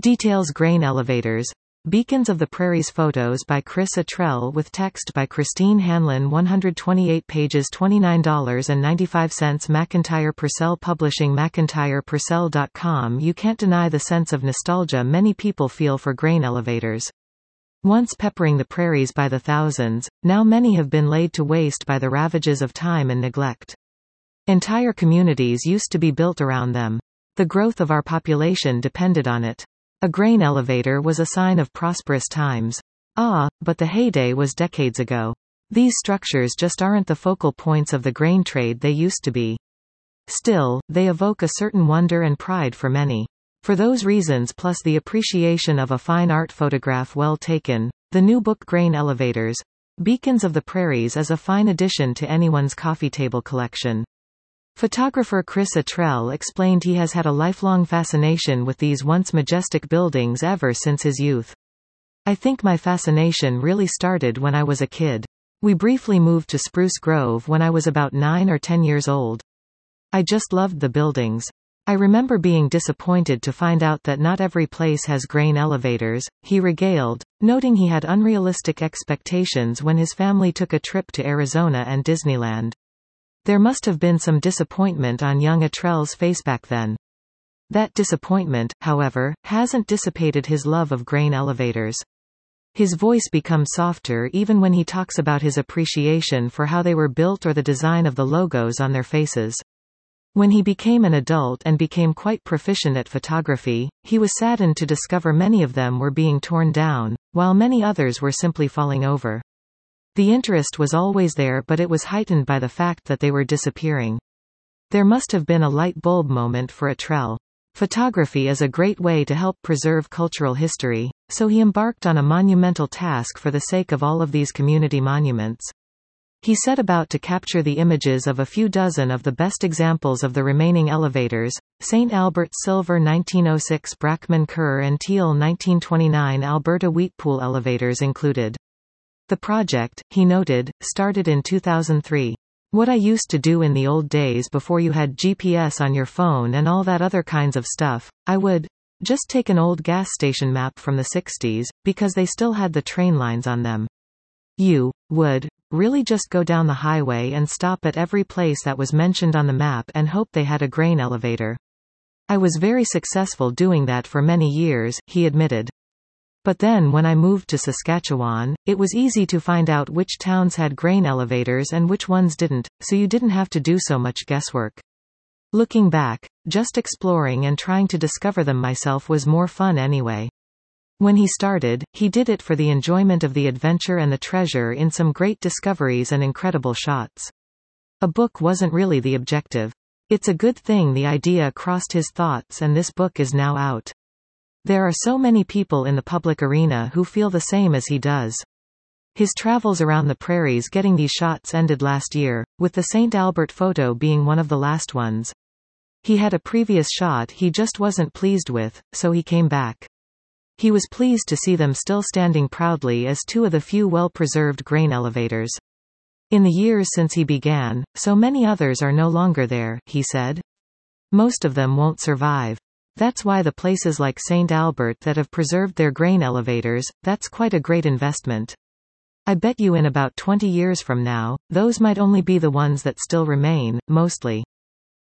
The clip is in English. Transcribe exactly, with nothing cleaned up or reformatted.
Details grain elevators. Beacons of the Prairies photos by Chris Attrell with text by Christine Hanlon one hundred twenty-eight pages twenty-nine dollars and ninety-five cents McIntyre Purcell Publishing McIntyre Purcell dot com You can't deny the sense of nostalgia many people feel for grain elevators. Once peppering the prairies by the thousands, now many have been laid to waste by the ravages of time and neglect. Entire communities used to be built around them. The growth of our population depended on it. A grain elevator was a sign of prosperous times. Ah, but the heyday was decades ago. These structures just aren't the focal points of the grain trade they used to be. Still, they evoke a certain wonder and pride for many. For those reasons plus the appreciation of a fine art photograph well taken, the new book Grain Elevators, Beacons of the Prairies is a fine addition to anyone's coffee table collection. Photographer Chris Attrell explained he has had a lifelong fascination with these once majestic buildings ever since his youth. I think my fascination really started when I was a kid. We briefly moved to Spruce Grove when I was about nine or ten years old. I just loved the buildings. I remember being disappointed to find out that not every place has grain elevators, he regaled, noting he had unrealistic expectations when his family took a trip to Arizona and Disneyland. There must have been some disappointment on young Attrell's face back then. That disappointment, however, hasn't dissipated his love of grain elevators. His voice becomes softer even when he talks about his appreciation for how they were built or the design of the logos on their faces. When he became an adult and became quite proficient at photography, he was saddened to discover many of them were being torn down, while many others were simply falling over. The interest was always there, but it was heightened by the fact that they were disappearing. There must have been a light bulb moment for Attrell. Photography is a great way to help preserve cultural history, so he embarked on a monumental task for the sake of all of these community monuments. He set about to capture the images of a few dozen of the best examples of the remaining elevators, Saint Albert Silver nineteen oh six Brackman Kerr and Teal nineteen twenty-nine Alberta Wheatpool elevators included. The project, he noted, started in two thousand three. What I used to do in the old days before you had G P S on your phone and all that other kinds of stuff, I would just take an old gas station map from the sixties, because they still had the train lines on them. You would really just go down the highway and stop at every place that was mentioned on the map and hope they had a grain elevator. I was very successful doing that for many years, he admitted. But then when I moved to Saskatchewan, it was easy to find out which towns had grain elevators and which ones didn't, so you didn't have to do so much guesswork. Looking back, just exploring and trying to discover them myself was more fun anyway. When he started, he did it for the enjoyment of the adventure and the treasure in some great discoveries and incredible shots. A book wasn't really the objective. It's a good thing the idea crossed his thoughts and this book is now out. There are so many people in the public arena who feel the same as he does. His travels around the prairies getting these shots ended last year, with the Saint Albert photo being one of the last ones. He had a previous shot he just wasn't pleased with, so he came back. He was pleased to see them still standing proudly as two of the few well-preserved grain elevators. In the years since he began, so many others are no longer there, he said. Most of them won't survive. That's why the places like Saint Albert that have preserved their grain elevators, that's quite a great investment. I bet you in about twenty years from now, those might only be the ones that still remain, mostly.